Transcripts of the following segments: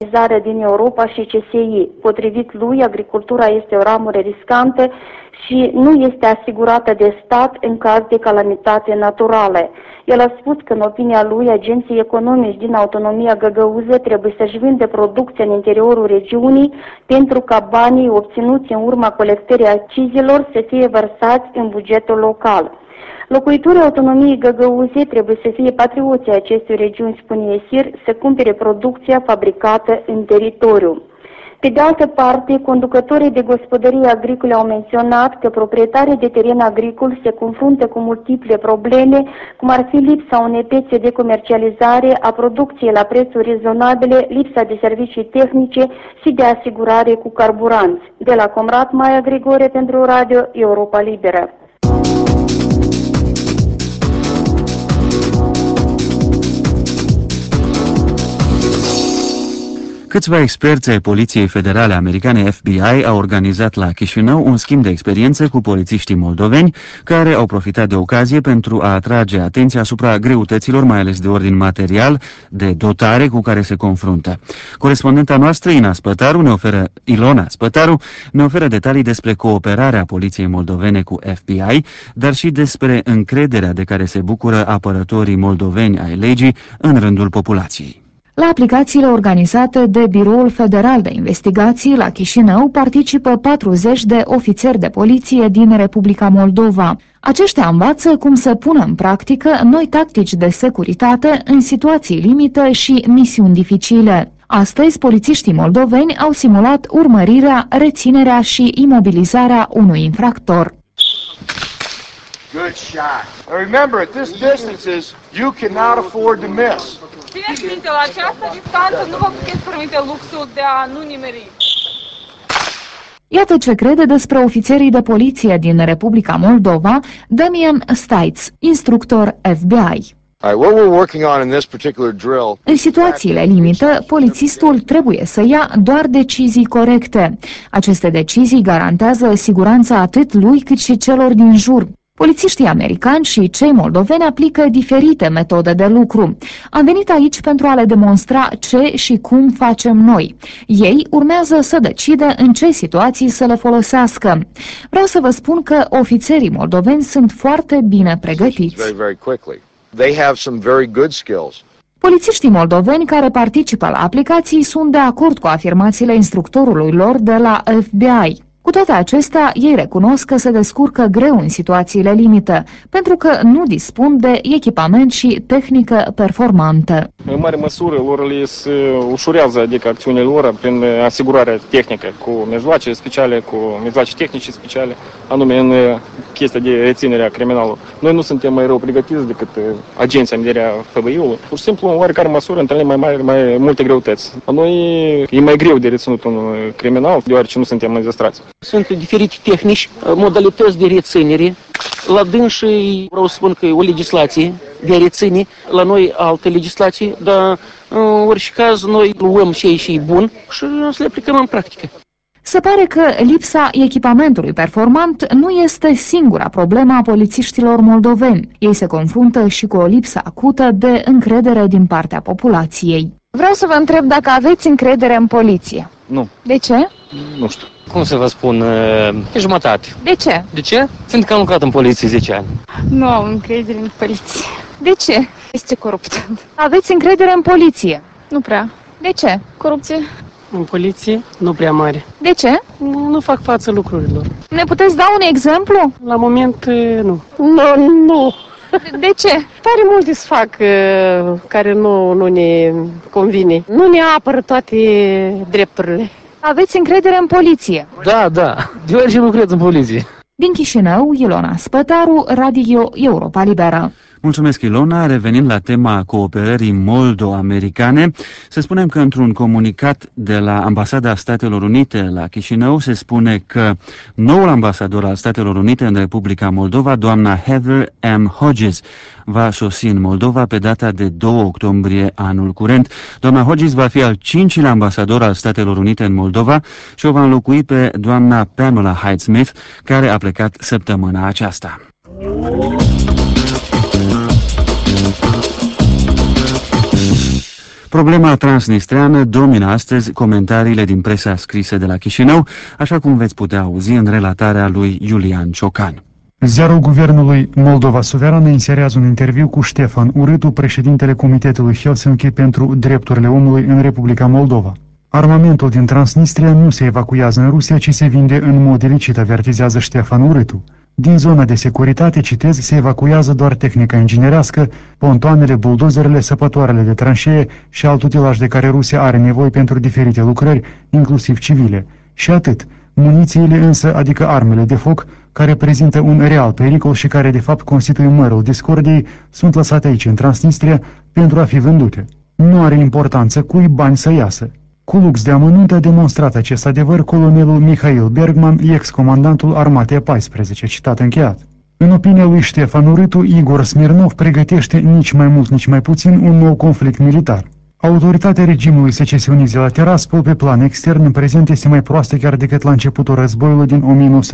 din Europa și CSI. Potrivit lui, agricultura este o ramură riscantă și nu este asigurată de stat în caz de calamitate naturale. El a spus că, în opinia lui, agenții economici din autonomia găgăuză trebuie să-și vândă producția în interiorul regiunii pentru ca banii obținuți în urma colectării accizilor să fie vărsați în bugetul local. Locuitorii autonomiei Găgăuziei trebuie să fie patrioții acestei regiuni, spune Esir, să cumpere producția fabricată în teritoriu. Pe de altă parte, conducătorii de gospodării agricole au menționat că proprietarii de teren agricol se confruntă cu multiple probleme, cum ar fi lipsa unei piețe de comercializare a producției la prețuri rezonabile, lipsa de servicii tehnice și de asigurare cu carburanți. De la Comrat, Maia Grigore pentru Radio Europa Liberă. Câțiva experți ai Poliției Federale Americane FBI au organizat la Chișinău un schimb de experiențe cu polițiștii moldoveni, care au profitat de ocazie pentru a atrage atenția asupra greutăților, mai ales de ordin material, de dotare cu care se confruntă. Corespondenta noastră, Ilona Spătaru, ne oferă detalii despre cooperarea Poliției moldovene cu FBI, dar și despre încrederea de care se bucură apărătorii moldoveni ai legii în rândul populației. La aplicațiile organizate de Biroul Federal de Investigații la Chișinău participă 40 de ofițeri de poliție din Republica Moldova. Aceștia învață cum să pună în practică noi tactici de securitate în situații limită și misiuni dificile. Astăzi, polițiștii moldoveni au simulat urmărirea, reținerea și imobilizarea unui infractor. Good shot. Remember, at this distances, you cannot afford to miss. Țineți minte, la această distanță nu vă puteți permite luxul de a nu nimeri. Iată ce crede despre ofițerii de poliție din Republica Moldova Damian Stites, instructor FBI. În situațiile limită, polițistul trebuie să ia doar decizii corecte. Aceste decizii garantează siguranța atât lui cât și celor din jur. Polițiștii americani și cei moldoveni aplică diferite metode de lucru. Am venit aici pentru a le demonstra ce și cum facem noi. Ei urmează să decidă în ce situații să le folosească. Vreau să vă spun că ofițerii moldoveni sunt foarte bine pregătiți. Polițiștii moldoveni care participă la aplicații sunt de acord cu afirmațiile instructorului lor de la FBI. Cu toate acestea, ei recunosc că se descurcă greu în situațiile limită, pentru că nu dispun de echipament și tehnică performantă. În mare măsură, lor le se ușurează, adică acțiunile lor, prin asigurarea tehnică, cu mijloace speciale, cu mijloace tehnice speciale, anume în chestia de reținere a criminalului. Noi nu suntem mai rău pregătiți decât agenții americani FBI-ului. Pur și simplu, în oarecare măsură, întâlnim mai multe greutăți. La noi e mai greu de reținut un criminal, deoarece nu suntem înzestrați. Sunt diferite tehnici, modalități de reținere. La dânsii vreau să spun că e o legislație de a reține, la noi alte legislații, dar în orice caz noi luăm ce e bun și să le aplicăm în practică. Se pare că lipsa echipamentului performant nu este singura problemă a polițiștilor moldoveni. Ei se confruntă și cu o lipsă acută de încredere din partea populației. Vreau să vă întreb dacă aveți încredere în poliție. Nu. De ce? Nu știu. Cum să vă spun, e jumătate. De ce? De ce? Fiindcă că am lucrat în poliție 10 ani. Nu am încredere în poliție. De ce? Este corupt. Aveți încredere în poliție? Nu prea. De ce? Corupție? În poliție nu prea mare. De ce? Nu fac față lucrurilor. Ne puteți da un exemplu? La moment nu. Nu. De ce? Tare multe să fac care nu ne convine. Nu ne apără toate drepturile. Aveți încredere în poliție? Da. Deoarece nu cred în poliție. Din Chișinău, Ilona Spătaru, Radio Europa Liberă. Mulțumesc, Ilona. Revenind la tema cooperării moldo-americane, să spunem că într-un comunicat de la Ambasada Statelor Unite la Chișinău se spune că noul ambasador al Statelor Unite în Republica Moldova, doamna Heather M. Hodges, va sosi în Moldova pe data de 2 octombrie anul curent. Doamna Hodges va fi al 5-lea ambasador al Statelor Unite în Moldova și o va înlocui pe doamna Pamela Hyde-Smith, care a plecat săptămâna aceasta. Problema transnistreană domină astăzi comentariile din presa scrisă de la Chișinău, așa cum veți putea auzi în relatarea lui Iulian Ciocan. Ziarul Guvernului Moldova Suverană inserează un interviu cu Ștefan Urâtu, președintele Comitetului Helsinki pentru Drepturile Omului în Republica Moldova. Armamentul din Transnistria nu se evacuează în Rusia, ci se vinde în mod ilicit, avertizează Ștefan Urâtu. Din zona de securitate, citez, se evacuează doar tehnica inginerească, pontoanele, buldozerele, săpătoarele de tranșee și alt utilaj de care Rusia are nevoie pentru diferite lucrări, inclusiv civile. Și atât. Munițiile însă, adică armele de foc, care prezintă un real pericol și care de fapt constituie mărul discordiei, sunt lăsate aici, în Transnistria, pentru a fi vândute. Nu are importanță cui bani să iasă. Cu lux de amănunt a demonstrat acest adevăr colonelul Mihail Bergman, ex-comandantul Armatei 14, citat încheiat. În opinia lui Ștefan Urâtu, Igor Smirnov pregătește nici mai mult, nici mai puțin un nou conflict militar. Autoritatea regimului secesionist de la Tiraspol pe plan extern în prezent este mai proastă chiar decât la începutul războiului din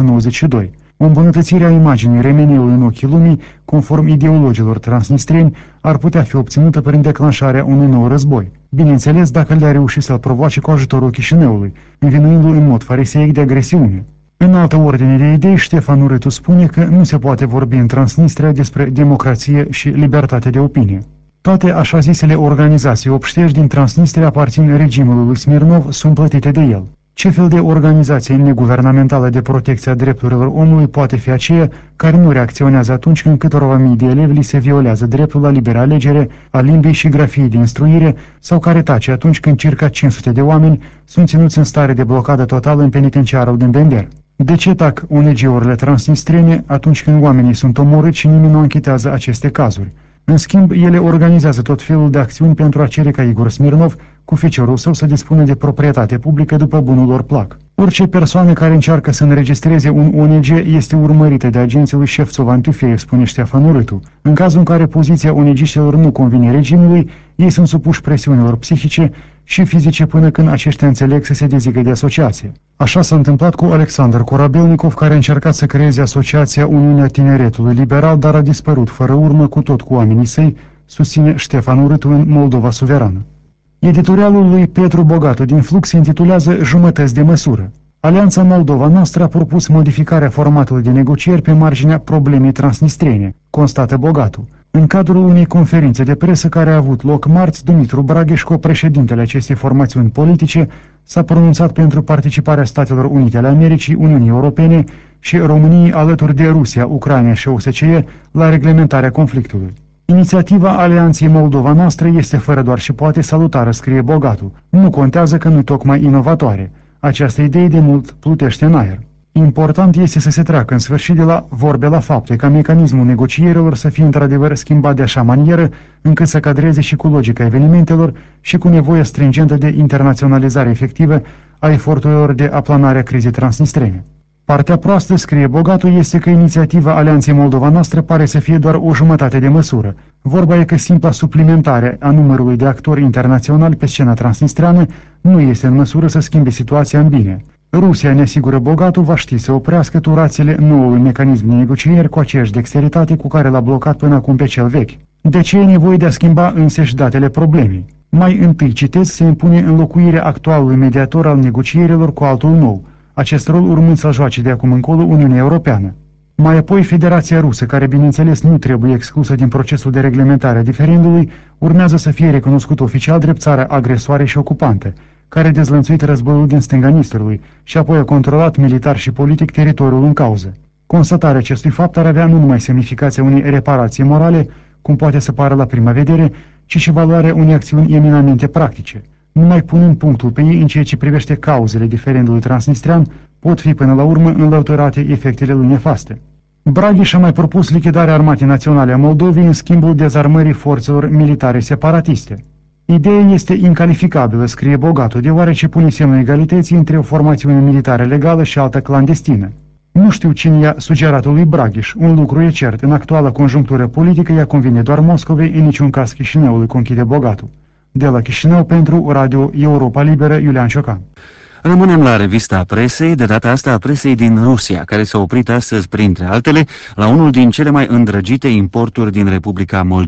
1992. O îmbunătățire a imaginii Remeniului în ochii lumii, conform ideologilor transnistreni, ar putea fi obținută prin declanșarea unui nou război. Bineînțeles, dacă le-a reușit să-l provoace cu ajutorul Chișinăului, învinuindu-l în mod fariseic de agresiune. În altă ordine de idei, Ștefan Urâtu spune că nu se poate vorbi în Transnistria despre democrație și libertate de opinie. Toate așa zisele organizații obștești din Transnistria aparțin regimului lui Smirnov, sunt plătite de el. Ce fel de organizație neguvernamentală de protecție a drepturilor omului poate fi aceea care nu reacționează atunci când câtorva mii de elevi li se violează dreptul la liberă alegere, a limbii și grafiei de instruire, sau care tace atunci când circa 500 de oameni sunt ținuți în stare de blocadă totală în penitenciarul din Bender? De ce tac ONG-urile transnistrene atunci când oamenii sunt omorâți și nimeni nu anchetează aceste cazuri? În schimb, ele organizează tot felul de acțiuni pentru a cere ca Igor Smirnov, cu feciorul său, să dispună de proprietate publică după bunul lor plac. Orice persoană care încearcă să înregistreze un ONG este urmărită de agenții lui Șefțov Antufeiev, spune Ștefan Urâtu. În cazul în care poziția ONG-știlor nu convine regimului, ei sunt supuși presiunilor psihice și fizice până când aceștia înțeleg să se dezică de asociație. Așa s-a întâmplat cu Alexander Korabelnikov, care a încercat să creeze Asociația Uniunea Tineretului Liberal, dar a dispărut fără urmă cu tot cu oamenii săi, susține Ștefan Urâtu în Moldova Suverană. Editorialul lui Petru Bogatu din Flux se intitulează Jumătăți de măsură. Alianța Moldova Noastră a propus modificarea formatului de negocieri pe marginea problemei transnistrene, constată Bogatu. În cadrul unei conferințe de presă care a avut loc marți, Dumitru Bragheșco, președintele acestei formațiuni politice, s-a pronunțat pentru participarea Statelor Unite ale Americii, Uniunii Europene și României alături de Rusia, Ucraina și OSCE la reglementarea conflictului. Inițiativa Alianței Moldova Noastră este fără doar și poate salutară, scrie Bogatu. Nu contează că nu tocmai inovatoare. Această idee de mult plutește în aer. Important este să se treacă în sfârșit de la vorbe la fapte, ca mecanismul negocierilor să fie într-adevăr schimbat de așa manieră încât să cadreze și cu logica evenimentelor și cu nevoia stringentă de internaționalizare efectivă a eforturilor de aplanare a crizei transnistrene. Partea proastă, scrie Bogatu, este că inițiativa Alianței Moldova Noastră pare să fie doar o jumătate de măsură. Vorba e că simpla suplimentare a numărului de actori internaționali pe scena transnistreană nu este în măsură să schimbe situația în bine. Rusia, ne asigură Bogatu, va ști să oprească turațiile noului mecanism de negocieri cu aceeași dexteritate cu care l-a blocat până acum pe cel vechi. De ce e nevoie de a schimba însăși datele problemei? Mai întâi, citez, se impune înlocuirea actualului mediator al negocierilor cu altul nou, acest rol urmând să joace de acum încolo Uniunea Europeană. Mai apoi, Federația Rusă, care bineînțeles nu trebuie exclusă din procesul de reglementare a diferendului, urmează să fie recunoscut oficial drept țară agresoare și ocupantă, care a dezlănțuit războiul din stânga Nistrului și apoi a controlat militar și politic teritoriul în cauză. Constatarea acestui fapt ar avea nu numai semnificația unei reparații morale, cum poate să pară la prima vedere, ci și valoarea unei acțiuni eminamente practice. Numai punând punctul pe ei în ceea ce privește cauzele diferendului transnistrean, pot fi până la urmă înlăturate efectele lui nefaste. Bragheș a mai propus lichidarea Armatei Naționale a Moldovei în schimbul dezarmării forțelor militare separatiste. Ideea este incalificabilă, scrie Bogatu, deoarece pune semnul egalității între o formațiune militară legală și alta clandestină. Nu știu cine i-a sugerat lui Bragheș, un lucru e cert, în actuala conjunctură politică ea convine doar Moscovei, în niciun caz Chișinăului, conchide Bogatu. De la Chișinău pentru Radio Europa Liberă, Iulian Ciocan. Rămânem la revista presei, de data asta a presei din Rusia, care s-a oprit astăzi, printre altele, la unul din cele mai îndrăgite importuri din Republica Moldova.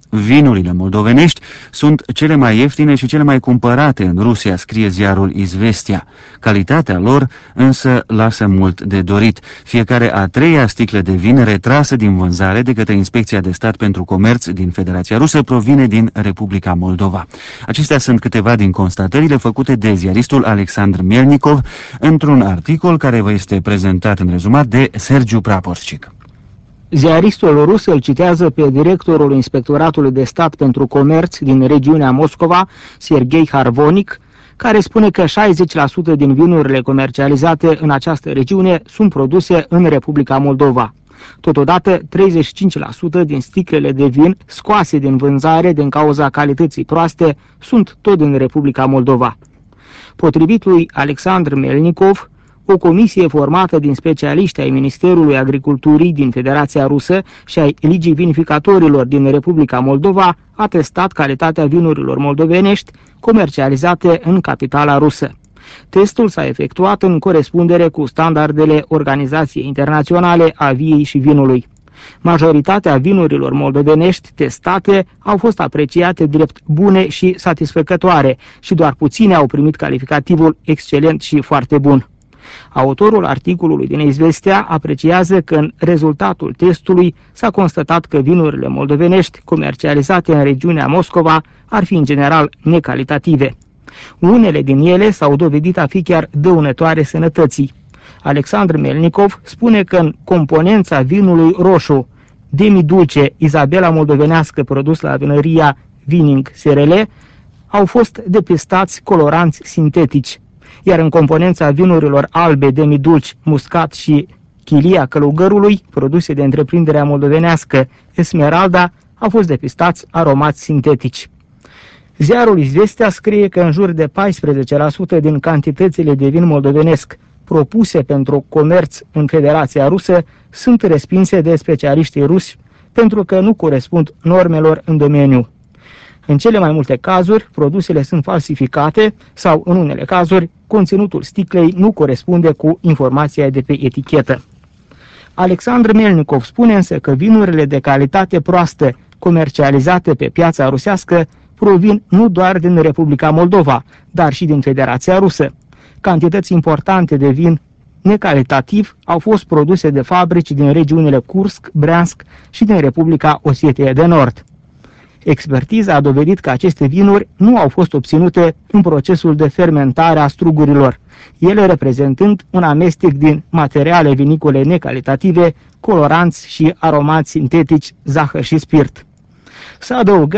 Vinurile moldovenești sunt cele mai ieftine și cele mai cumpărate în Rusia, scrie ziarul Izvestia. Calitatea lor însă lasă mult de dorit. Fiecare a treia sticlă de vin retrasă din vânzare de către Inspecția de Stat pentru Comerț din Federația Rusă provine din Republica Moldova. Acestea sunt câteva din constatările făcute de ziaristul Alexandru Melnikov într-un articol care vă este prezentat în rezumat de Sergiu Praporșcic. Ziaristul rus îl citează pe directorul Inspectoratului de Stat pentru Comerț din regiunea Moscova, Sergei Harvonic, care spune că 60% din vinurile comercializate în această regiune sunt produse în Republica Moldova. Totodată, 35% din sticlele de vin scoase din vânzare din cauza calității proaste sunt tot din Republica Moldova. Potrivit lui Alexandru Melnikov, o comisie formată din specialiști ai Ministerului Agriculturii din Federația Rusă și ai Ligii Vinificatorilor din Republica Moldova a testat calitatea vinurilor moldovenești comercializate în capitala rusă. Testul s-a efectuat în corespundere cu standardele Organizației Internaționale a Viei și Vinului. Majoritatea vinurilor moldovenești testate au fost apreciate drept bune și satisfăcătoare și doar puține au primit calificativul excelent și foarte bun. Autorul articolului din Izvestia apreciază că în rezultatul testului s-a constatat că vinurile moldovenești comercializate în regiunea Moscova ar fi în general necalitative. Unele din ele s-au dovedit a fi chiar dăunătoare sănătății. Alexandru Melnikov spune că în componența vinului roșu Demi-Dulce Izabela moldovenească produs la vinăria Vining SRL au fost depistați coloranți sintetici, iar în componența vinurilor albe Demi-Dulci, Muscat și Chilia Călugărului, produse de întreprinderea moldovenească Esmeralda, au fost depistați aromați sintetici. Ziarul Izvestia scrie că în jur de 14% din cantitățile de vin moldovenesc propuse pentru comerț în Federația Rusă sunt respinse de specialiștii rusi pentru că nu corespund normelor în domeniu. În cele mai multe cazuri, produsele sunt falsificate sau, în unele cazuri, conținutul sticlei nu corespunde cu informația de pe etichetă. Alexandru Melnikov spune însă că vinurile de calitate proastă comercializate pe piața rusească provin nu doar din Republica Moldova, dar și din Federația Rusă. Cantități importante de vin necalitativ au fost produse de fabrici din regiunile Kursk, Bryansk și din Republica Osetia de Nord. Expertiza a dovedit că aceste vinuri nu au fost obținute în procesul de fermentare a strugurilor, ele reprezentând un amestec din materiale vinicole necalitative, coloranți și aromați sintetici, zahăr și spirit. Să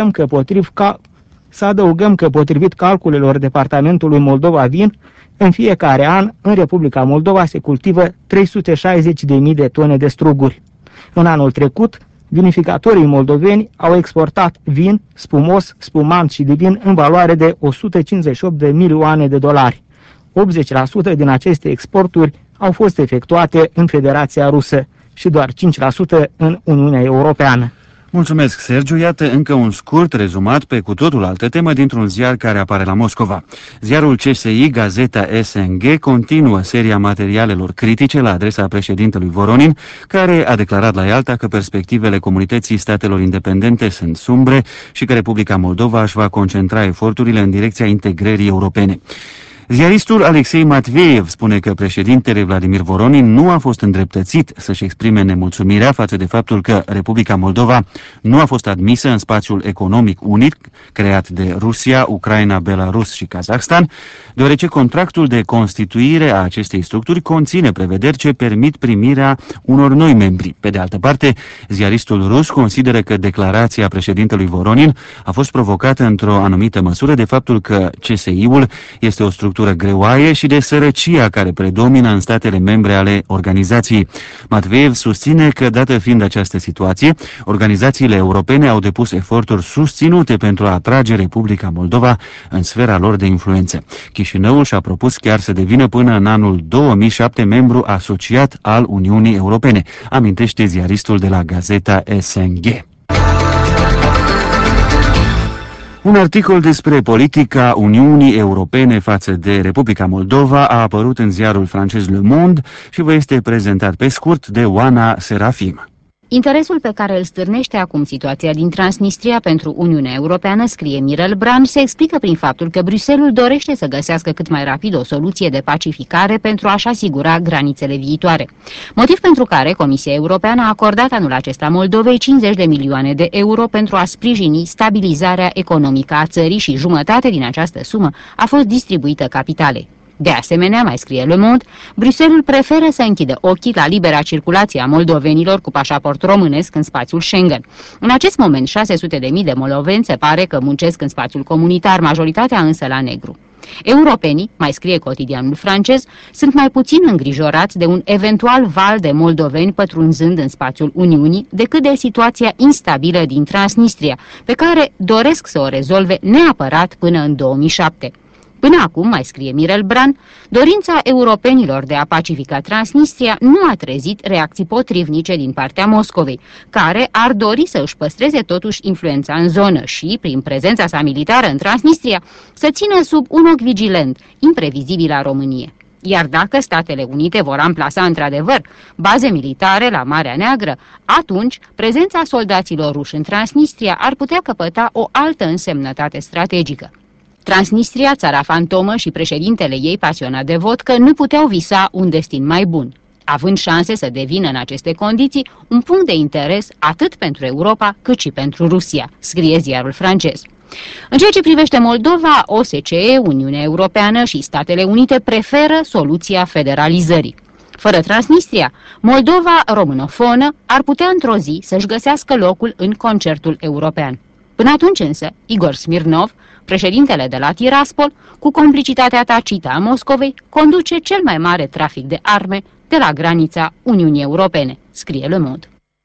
adăugăm că potrivit calculelor Departamentului Moldova Vin, în fiecare an, în Republica Moldova se cultivă 360.000 de tone de struguri. În anul trecut, vinificatorii moldoveni au exportat vin, spumos, spumant și divin în valoare de 158 de milioane de dolari. 80% din aceste exporturi au fost efectuate în Federația Rusă și doar 5% în Uniunea Europeană. Mulțumesc, Sergiu. Iată încă un scurt rezumat pe cu totul altă temă dintr-un ziar care apare la Moscova. Ziarul CSI, Gazeta SNG, continuă seria materialelor critice la adresa președintelui Voronin, care a declarat la Ialta că perspectivele comunității statelor independente sunt sumbre și că Republica Moldova își va concentra eforturile în direcția integrării europene. Ziaristul Alexei Matveev spune că președintele Vladimir Voronin nu a fost îndreptățit să-și exprime nemulțumirea față de faptul că Republica Moldova nu a fost admisă în spațiul economic unic creat de Rusia, Ucraina, Belarus și Kazahstan, deoarece contractul de constituire a acestei structuri conține prevederi ce permit primirea unor noi membri. Pe de altă parte, ziaristul rus consideră că declarația președintelui Voronin a fost provocată într-o anumită măsură de faptul că CSI-ul este o structură greoaie și de sărăcia care predomină în statele membre ale organizației. Matveev susține că, dată fiind această situație, organizațiile europene au depus eforturi susținute pentru a atrage Republica Moldova în sfera lor de influență. Chișinăul și-a propus chiar să devină până în anul 2007 membru asociat al Uniunii Europene, amintește ziaristul de la Gazeta SNG. Un articol despre politica Uniunii Europene față de Republica Moldova a apărut în ziarul francez Le Monde și vă este prezentat pe scurt de Oana Serafim. Interesul pe care îl stârnește acum situația din Transnistria pentru Uniunea Europeană, scrie Mirel Brand, se explică prin faptul că Bruxelles dorește să găsească cât mai rapid o soluție de pacificare pentru a-și asigura granițele viitoare. Motiv pentru care Comisia Europeană a acordat anul acesta Moldovei 50 de milioane de euro pentru a sprijini stabilizarea economică a țării și jumătate din această sumă a fost distribuită capitalei. De asemenea, mai scrie Le Monde, Bruxelles preferă să închidă ochii la libera circulație a moldovenilor cu pașaport românesc în spațiul Schengen. În acest moment, 600.000 de moldoveni se pare că muncesc în spațiul comunitar, majoritatea însă la negru. Europenii, mai scrie cotidianul francez, sunt mai puțin îngrijorați de un eventual val de moldoveni pătrunzând în spațiul Uniunii decât de situația instabilă din Transnistria, pe care doresc să o rezolve neapărat până în 2007. Până acum, mai scrie Mirel Brand, dorința europenilor de a pacifica Transnistria nu a trezit reacții potrivnice din partea Moscovei, care ar dori să își păstreze totuși influența în zonă și, prin prezența sa militară în Transnistria, să țină sub un ochi vigilent, imprevizibil a României. Iar dacă Statele Unite vor amplasa într-adevăr baze militare la Marea Neagră, atunci prezența soldaților ruși în Transnistria ar putea căpăta o altă însemnătate strategică. Transnistria, țara fantomă și președintele ei pasionat de vodcă nu puteau visa un destin mai bun, având șanse să devină în aceste condiții un punct de interes atât pentru Europa cât și pentru Rusia, scrie ziarul francez. În ceea ce privește Moldova, OSCE, Uniunea Europeană și Statele Unite preferă soluția federalizării. Fără Transnistria, Moldova românofonă ar putea într-o zi să-și găsească locul în concertul european. Până atunci însă, Igor Smirnov, președintele de la Tiraspol, cu complicitatea tacită a Moscovei, conduce cel mai mare trafic de arme de la granița Uniunii Europene, scrie Le Monde.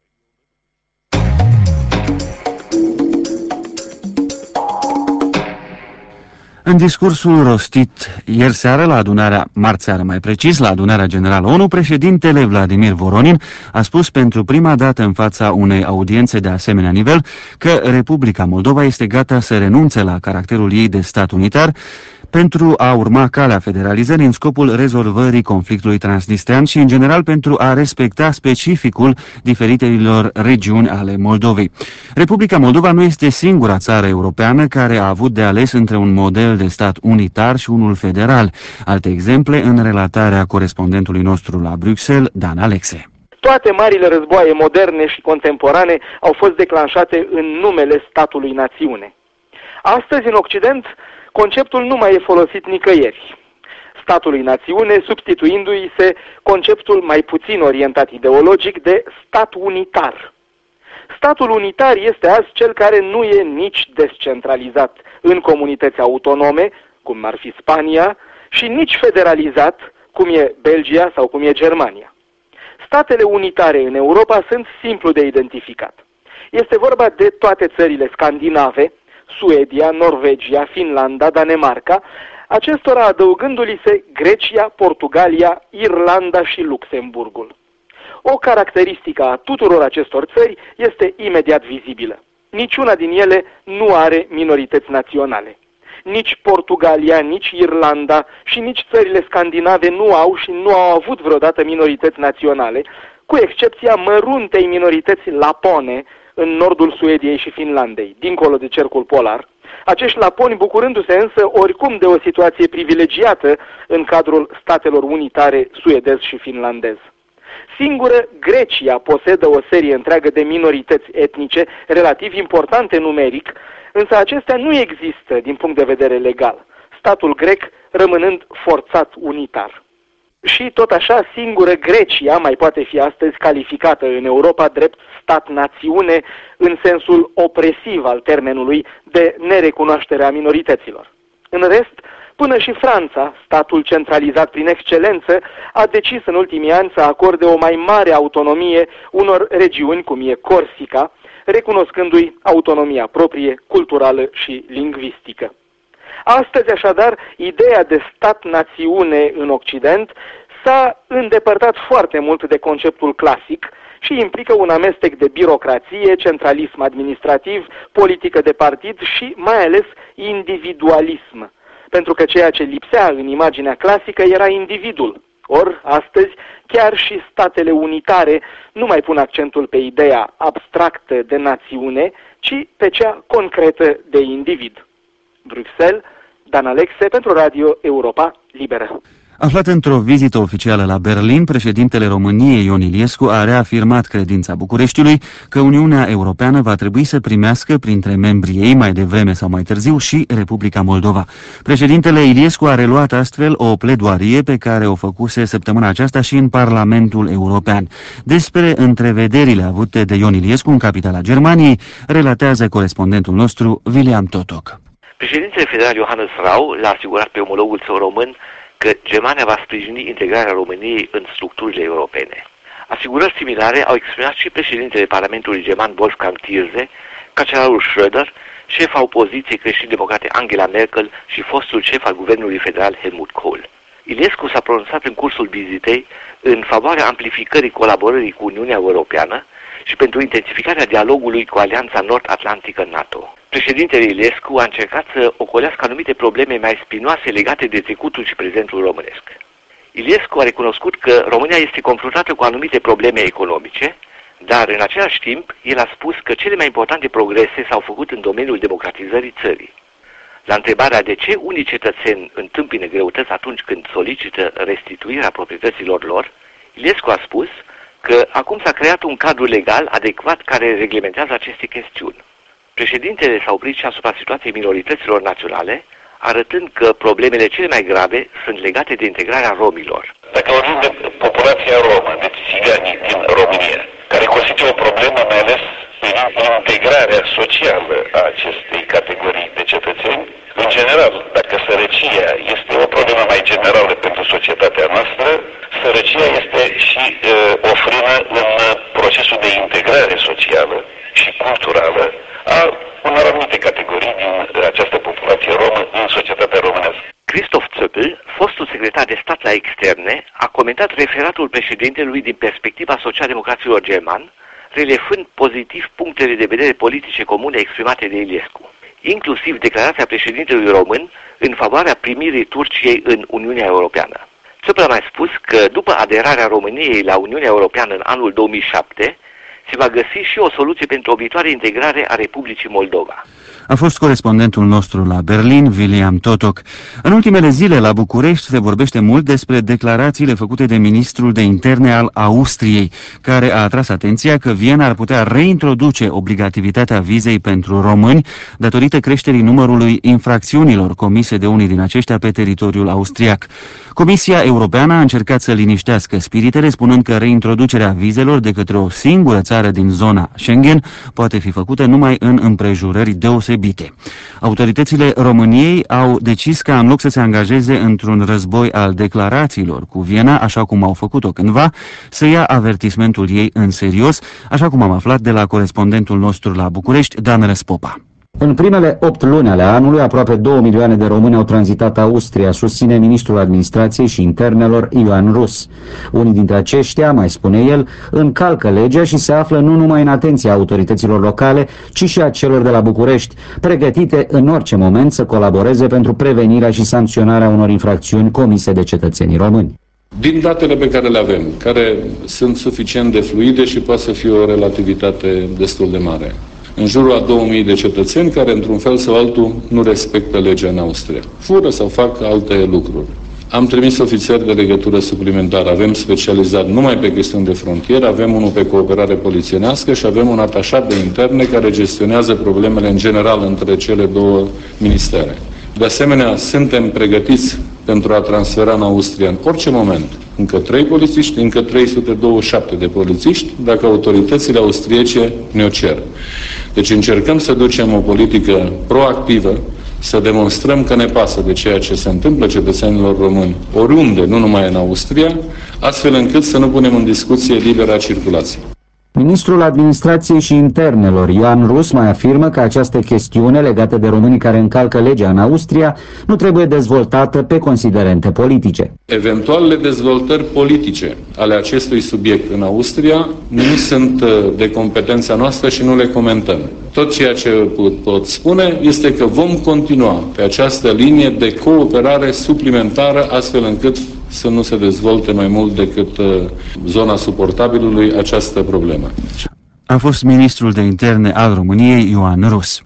În discursul rostit ieri seară la adunarea, marți seară mai precis, la adunarea generală ONU, președintele Vladimir Voronin a spus pentru prima dată în fața unei audiențe de asemenea nivel că Republica Moldova este gata să renunțe la caracterul ei de stat unitar pentru a urma calea federalizării în scopul rezolvării conflictului transnistrean și, în general, pentru a respecta specificul diferitelor regiuni ale Moldovei. Republica Moldova nu este singura țară europeană care a avut de ales între un model de stat unitar și unul federal. Alte exemple în relatarea corespondentului nostru la Bruxelles, Dan Alexe. Toate marile războaie moderne și contemporane au fost declanșate în numele statului națiune. Astăzi, în Occident, conceptul nu mai e folosit nicăieri. Statului națiune, substituindu-i se conceptul mai puțin orientat ideologic de stat unitar. Statul unitar este azi cel care nu e nici descentralizat în comunități autonome, cum ar fi Spania, și nici federalizat, cum e Belgia sau cum e Germania. Statele unitare în Europa sunt simplu de identificat. Este vorba de toate țările scandinave, Suedia, Norvegia, Finlanda, Danemarca, acestora adăugându-li se Grecia, Portugalia, Irlanda și Luxemburgul. O caracteristică a tuturor acestor țări este imediat vizibilă. Niciuna din ele nu are minorități naționale. Nici Portugalia, nici Irlanda și nici țările scandinave nu au și nu au avut vreodată minorități naționale, cu excepția măruntei minorități lapone în nordul Suediei și Finlandei, dincolo de cercul polar, acești laponi bucurându-se însă oricum de o situație privilegiată în cadrul statelor unitare suedez și finlandez. Singură, Grecia posedă o serie întreagă de minorități etnice relativ importante numeric, însă acestea nu există din punct de vedere legal, statul grec rămânând forțat unitar. Și tot așa, singură Grecia mai poate fi astăzi calificată în Europa drept stat-națiune în sensul opresiv al termenului de nerecunoaștere a minorităților. În rest, până și Franța, statul centralizat prin excelență, a decis în ultimii ani să acorde o mai mare autonomie unor regiuni, cum e Corsica, recunoscându-i autonomia proprie, culturală și lingvistică. Astăzi, așadar, ideea de stat-națiune în Occident s-a îndepărtat foarte mult de conceptul clasic și implică un amestec de birocrație, centralism administrativ, politică de partid și, mai ales, individualism. Pentru că ceea ce lipsea în imaginea clasică era individul, Or, astăzi, chiar și statele unitare nu mai pun accentul pe ideea abstractă de națiune, ci pe cea concretă de individ. Bruxelles, Dan Alexe pentru Radio Europa Liberă. Aflat într-o vizită oficială la Berlin, președintele României Ion Iliescu a reafirmat credința Bucureștiului că Uniunea Europeană va trebui să primească printre membrii ei mai devreme sau mai târziu și Republica Moldova. Președintele Iliescu a reluat astfel o pledoarie pe care o făcuse săptămâna aceasta și în Parlamentul European. Despre întrevederile avute de Ion Iliescu în capitala Germaniei, relatează corespondentul nostru William Totok. Președintele federal Johannes Rau l-a asigurat pe omologul său român că Germania va sprijini integrarea României în structurile europene. Asigurări similare au exprimat și președintele Parlamentului German Wolfgang Thierse, cancelarul Schröder, șefa opoziției creștin-democrate Angela Merkel și fostul șef al guvernului federal Helmut Kohl. Iliescu s-a pronunțat în cursul vizitei în favoarea amplificării colaborării cu Uniunea Europeană și pentru intensificarea dialogului cu Alianța Nord-Atlantică NATO. Președintele Iliescu a încercat să ocolească anumite probleme mai spinoase legate de trecutul și prezentul românesc. Iliescu a recunoscut că România este confruntată cu anumite probleme economice, dar în același timp el a spus că cele mai importante progrese s-au făcut în domeniul democratizării țării. La întrebarea de ce unii cetățeni întâmpină greutăți atunci când solicită restituirea proprietăților lor, Iliescu a spus că acum s-a creat un cadru legal adecvat care reglementează aceste chestiuni. Președintele s-a oprit și asupra situației minorităților naționale, arătând că problemele cele mai grave sunt legate de integrarea romilor. Dacă vorbim de populația romă, de țiganii din România, care constituie o problemă mai ales în integrarea socială a acestei categorii de cetățeni, în general, dacă sărăcia este o problemă mai generală pentru societatea noastră, sărăcia este și o frână în procesul de integrare socială și culturală a unor anumite categorii din această populație romă în societatea românească. Christoph Zöppel, fostul secretar de stat la externe, a comentat referatul președintelui din perspectiva socialdemocraților germani, relevând pozitiv punctele de vedere politice comune exprimate de Iliescu, inclusiv declarația președintelui român în favoarea primirii Turciei în Uniunea Europeană. Zöppel a mai spus că după aderarea României la Uniunea Europeană în anul 2007, se va găsi și o soluție pentru o viitoare integrare a Republicii Moldova. A fost corespondentul nostru la Berlin, William Totok. În ultimele zile la București se vorbește mult despre declarațiile făcute de ministrul de interne al Austriei, care a atras atenția că Viena ar putea reintroduce obligativitatea vizei pentru români datorită creșterii numărului infracțiunilor comise de unii din aceștia pe teritoriul austriac. Comisia Europeană a încercat să liniștească spiritele, spunând că reintroducerea vizelor de către o singură țară din zona Schengen poate fi făcută numai în împrejurări deosebite. Autoritățile României au decis ca în loc să se angajeze într-un război al declarațiilor cu Viena, așa cum au făcut-o cândva, să ia avertismentul ei în serios, așa cum am aflat de la corespondentul nostru la București, Dan Răspopa. În primele 8 luni ale anului, aproape 2 milioane de români au tranzitat Austria, susține ministrul administrației și internelor Ioan Rus. Unii dintre aceștia, mai spune el, încalcă legea și se află nu numai în atenția autorităților locale, ci și a celor de la București, pregătite în orice moment să colaboreze pentru prevenirea și sancționarea unor infracțiuni comise de cetățenii români. Din datele pe care le avem, care sunt suficient de fluide și poate să fie o relativitate destul de mare, în jurul a 2000 de cetățeni care, într-un fel sau altul, nu respectă legea în Austria. Fură sau fac alte lucruri. Am trimis ofițeri de legătură suplimentar, avem specializat numai pe chestiuni de frontieră, avem unul pe cooperare polițienească și avem un atașat de interne care gestionează problemele în general între cele două ministere. De asemenea, suntem pregătiți pentru a transfera în Austria în orice moment încă 3 polițiști, încă 327 de polițiști, dacă autoritățile austriece ne-o cer. Deci încercăm să ducem o politică proactivă, să demonstrăm că ne pasă de ceea ce se întâmplă cetățenilor români oriunde, nu numai în Austria, astfel încât să nu punem în discuție libera circulație. Ministrul Administrației și Internelor, Ioan Rus, mai afirmă că această chestiune legată de românii care încalcă legea în Austria nu trebuie dezvoltată pe considerente politice. Eventualele dezvoltări politice ale acestui subiect în Austria nu sunt de competența noastră și nu le comentăm. Tot ceea ce pot spune este că vom continua pe această linie de cooperare suplimentară astfel încât să nu se dezvolte mai mult decât zona suportabilului această problemă. A fost ministrul de interne al României, Ioan Rus.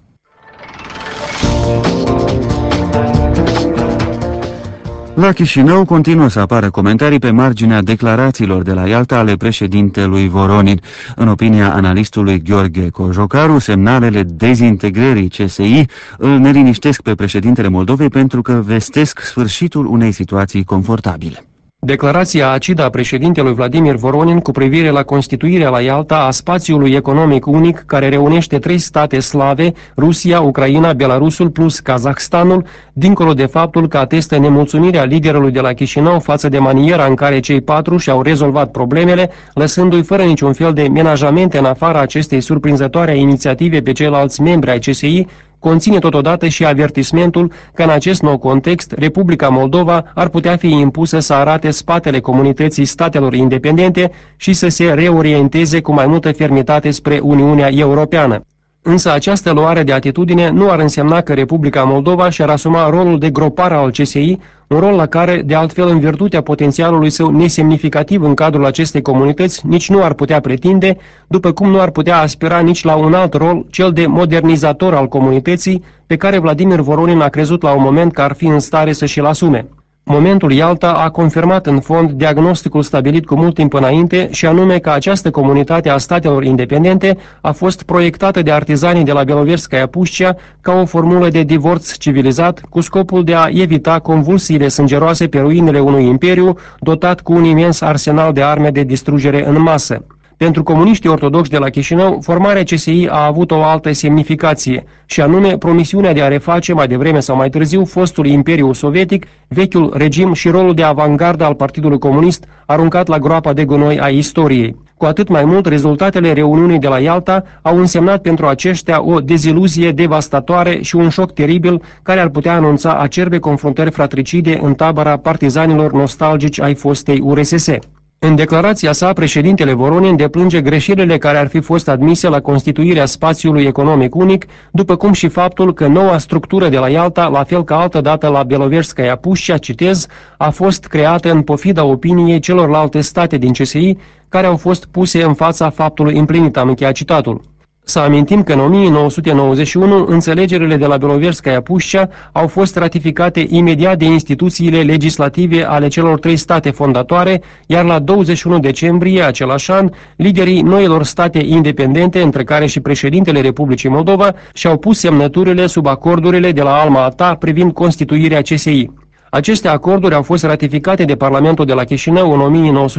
La Chișinău continuă să apară comentarii pe marginea declarațiilor de la Ialta ale președintelui Voronin. În opinia analistului Gheorghe Cojocaru, semnalele dezintegrării CSI îl neliniștesc pe președintele Moldovei pentru că vestesc sfârșitul unei situații confortabile. Declarația acidă a președintelui Vladimir Voronin cu privire la constituirea la Ialta a spațiului economic unic care reunește 3 state slave, Rusia, Ucraina, Belarusul plus Kazahstanul, dincolo de faptul că atestă nemulțumirea liderului de la Chișinău față de maniera în care cei 4 și-au rezolvat problemele, lăsându-i fără niciun fel de menajamente în afara acestei surprinzătoare inițiative pe ceilalți membri ai CSI, conține totodată și avertismentul că în acest nou context Republica Moldova ar putea fi impusă să arate spatele comunității statelor independente și să se reorienteze cu mai multă fermitate spre Uniunea Europeană. Însă această luare de atitudine nu ar însemna că Republica Moldova și-ar asuma rolul de gropar al CSI, un rol la care, de altfel în virtutea potențialului său nesemnificativ în cadrul acestei comunități, nici nu ar putea pretinde, după cum nu ar putea aspira nici la un alt rol, cel de modernizator al comunității, pe care Vladimir Voronin a crezut la un moment că ar fi în stare să și-l asume. Momentul Ialta a confirmat în fond diagnosticul stabilit cu mult timp înainte și anume că această comunitate a statelor independente a fost proiectată de artizanii de la Beloverskaya Pușcea ca o formulă de divorț civilizat cu scopul de a evita convulsiile sângeroase pe ruinele unui imperiu dotat cu un imens arsenal de arme de distrugere în masă. Pentru comuniștii ortodoxi de la Chișinău, formarea CSI a avut o altă semnificație, și anume promisiunea de a reface mai devreme sau mai târziu fostul Imperiu Sovietic, vechiul regim și rolul de avangardă al Partidului Comunist aruncat la groapa de gunoi a istoriei. Cu atât mai mult, rezultatele reuniunii de la Ialta au însemnat pentru aceștia o deziluzie devastatoare și un șoc teribil care ar putea anunța acerbe confruntări fratricide în tabăra partizanilor nostalgici ai fostei URSS. În declarația sa, președintele Voronin deplânge greșelile care ar fi fost admise la constituirea spațiului economic unic, după cum și faptul că noua structură de la Ialta, la fel ca altădată la Beloverskaya Pușcea, citez, a fost creată în pofida opiniei celorlalte state din CSI, care au fost puse în fața faptului împlinit, am încheiat citatul. Să amintim că în 1991 înțelegerile de la Beloverskaya Pușcea au fost ratificate imediat de instituțiile legislative ale celor 3 state fondatoare, iar la 21 decembrie același an, liderii noilor state independente, între care și președintele Republicii Moldova, și-au pus semnăturile sub acordurile de la Alma-Ata privind constituirea CSI. Aceste acorduri au fost ratificate de Parlamentul de la Chișinău în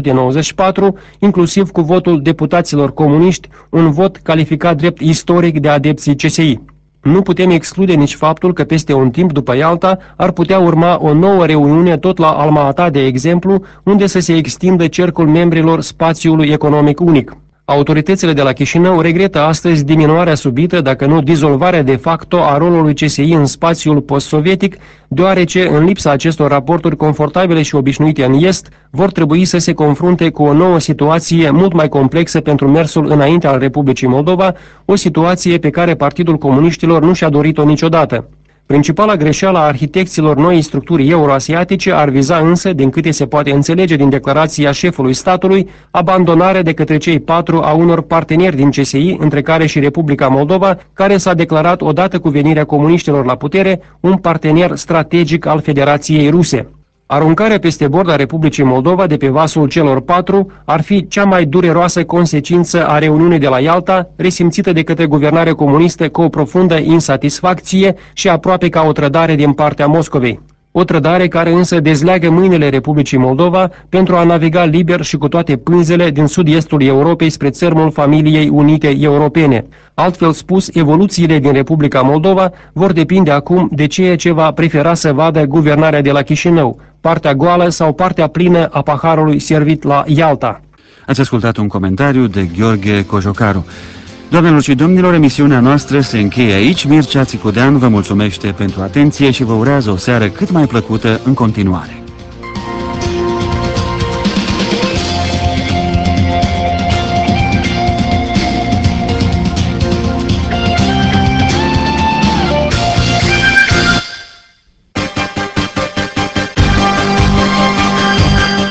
1994, inclusiv cu votul deputaților comuniști, un vot calificat drept istoric de adepții CSI. Nu putem exclude nici faptul că peste un timp după Ialta ar putea urma o nouă reuniune tot la Alma-Ata, de exemplu, unde să se extindă cercul membrilor spațiului economic unic. Autoritățile de la Chișinău regretă astăzi diminuarea subită, dacă nu dizolvarea de facto a rolului CSI în spațiul post-sovietic, deoarece, în lipsa acestor raporturi confortabile și obișnuite în Est, vor trebui să se confrunte cu o nouă situație mult mai complexă pentru mersul înainte al Republicii Moldova, o situație pe care Partidul Comuniștilor nu și-a dorit-o niciodată. Principala greșeală a arhitecților noii structuri euroasiatice ar viza însă, din câte se poate înțelege din declarația șefului statului, abandonarea de către cei 4 a unor parteneri din CSI, între care și Republica Moldova, care s-a declarat odată cu venirea comuniștilor la putere un partener strategic al Federației Ruse. Aruncarea peste bord a Republicii Moldova de pe vasul celor 4 ar fi cea mai dureroasă consecință a reuniunii de la Ialta, resimțită de către guvernarea comunistă cu o profundă insatisfacție și aproape ca o trădare din partea Moscovei. O trădare care însă dezleagă mâinile Republicii Moldova pentru a naviga liber și cu toate pânzele din sud-estul Europei spre țărmul familiei unite europene. Altfel spus, evoluțiile din Republica Moldova vor depinde acum de ceea ce va prefera să vadă guvernarea de la Chișinău, partea goală sau partea plină a paharului servit la Ialta. Ați ascultat un comentariu de Gheorghe Cojocaru. Doamnelor și domnilor, emisiunea noastră se încheie aici. Mircea Țicudean vă mulțumește pentru atenție și vă urează o seară cât mai plăcută în continuare.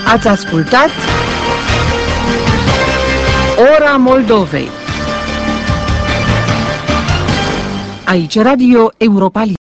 Ați ascultat Ora Moldovei. Aici Radio Europa Liberă.